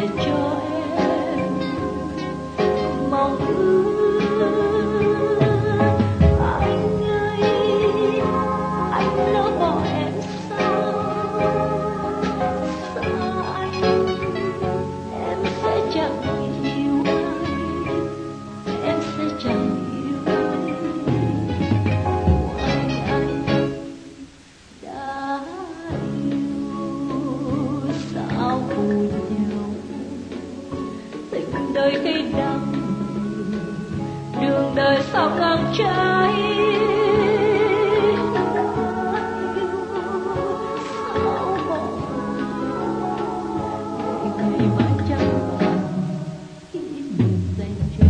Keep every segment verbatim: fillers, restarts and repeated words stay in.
cho em mong ước. Anh ơi, anh lỡ bỏ em sao? Sao anh, em sẽ chẳng yêu anh, em sẽ chẳng yêu anh. Ngoài anh đã yêu sao phù nhau, tình đời cây đắng, đường đời sao ngang trái. Sao bỏ để ngày mai chẳng còn kỷ niệm dành cho.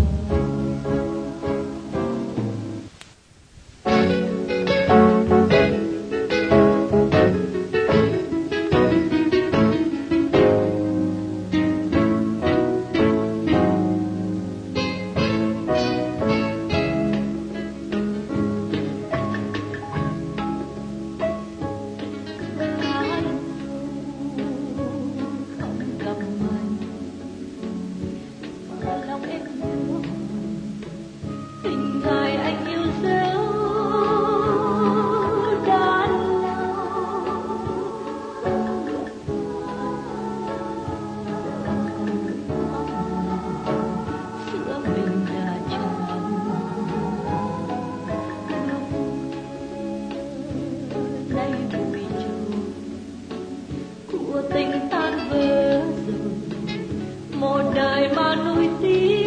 Tình ngài anh yêu dấu đã lâu, giữa mình đã tràn nay bụi trôi của tình tan vỡ rồi, một đời mà nuối tiếc.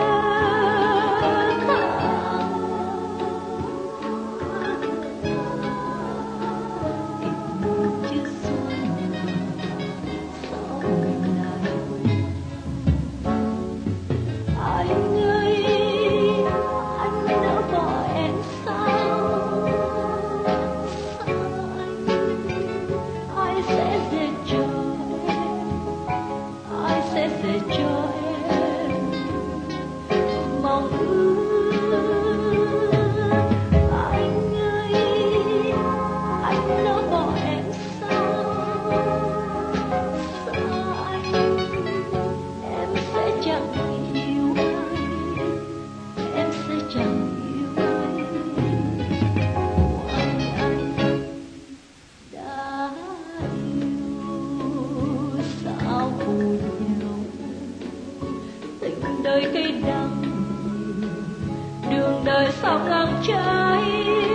Để cho em mong ước. Anh ơi, anh lỡ bỏ em sao? Sao anh, em sẽ chẳng yêu anh, em sẽ chẳng yêu anh. Ngoài anh đã yêu sao phù nhau, tình đời cây đắng, đường đời sao ngang trái.